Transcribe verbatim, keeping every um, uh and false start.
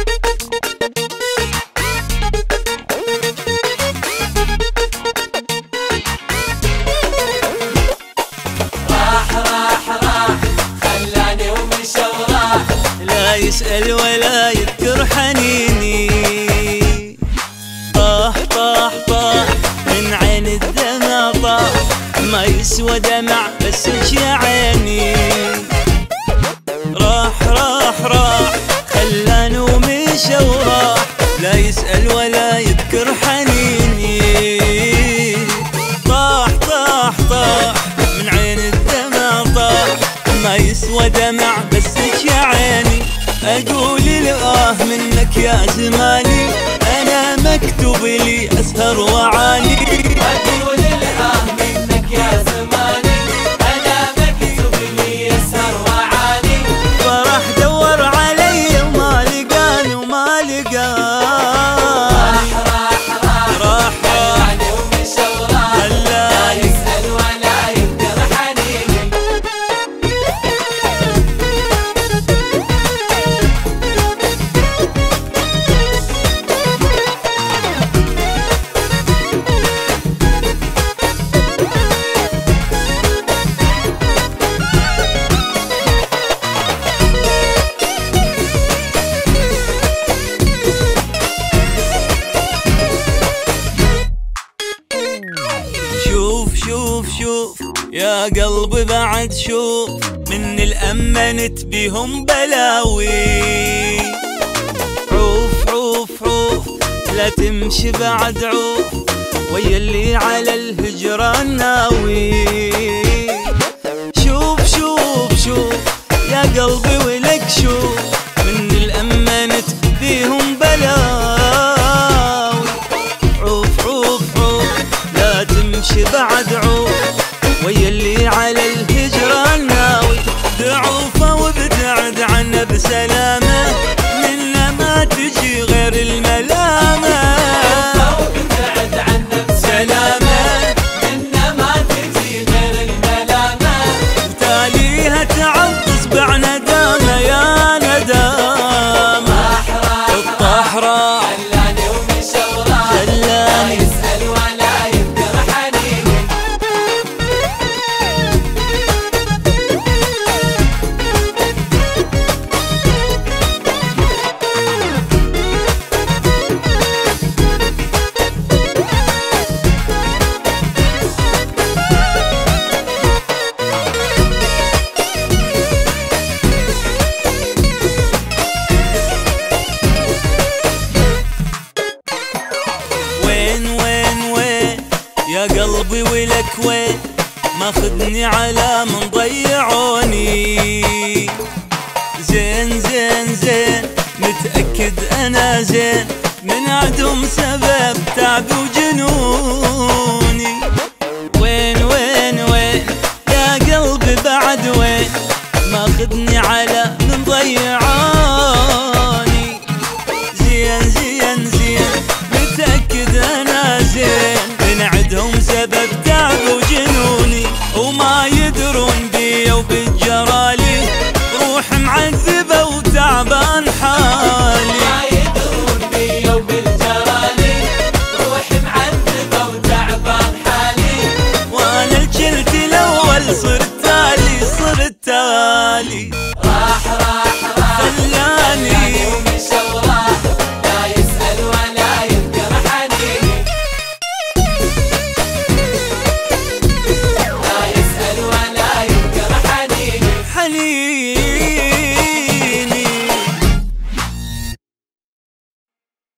يسأل ولا يذكر حنيني، طاح طاح طاح من عين الدمع طاح، ما يسوى دمع بس يا عيني. راح راح راح خلاني ومشى وراح، لا يسأل ولا يذكر حنيني. طاح طاح طاح من عين الدمع طاح، ما يسوى دمع بس يا عيني. أقول الآه منك يا زماني، أنا مكتوب لي أسهر وعاني. أقول الآه منك يا زماني، أنا مكتوب لي أسهر وعاني. فراح دور علي وما لقاني وما لقاني. راح راح راح راح خلاني ومشى وراح، لا يسأل ولا يذكر حنيني. شوف شوف شوف يا قلبي بعد شوف، من الأمنت بهم بلاوي. عوف عوف عوف لا تمشي بعد عوف، ويا اللي على الهجران ناوي. شوف شوف شوف يا قلبي ولك شوف، من الأمنت بهم بلاوي. عوف عوف عوف لا تمشي بعد عوف، ويا اللي على الهجران ناوي. دعوفه وابتعد عنه بسلامه، منه ما تجي غير الملامه. دعوفه وابتعد عنه بسلامه، منه ما تجي غير الملامه. وتاليها تعطس بعنادامه يا ندامه. راح راح راح راح خلاني ومشى وراح، لا خلاني يسأل ولا يذكر حنيني. يا قلبي ولك وين، ماخذني على من ضيعوني. زين زين زين متأكد أنا زين، من عدم سبب تعب وجع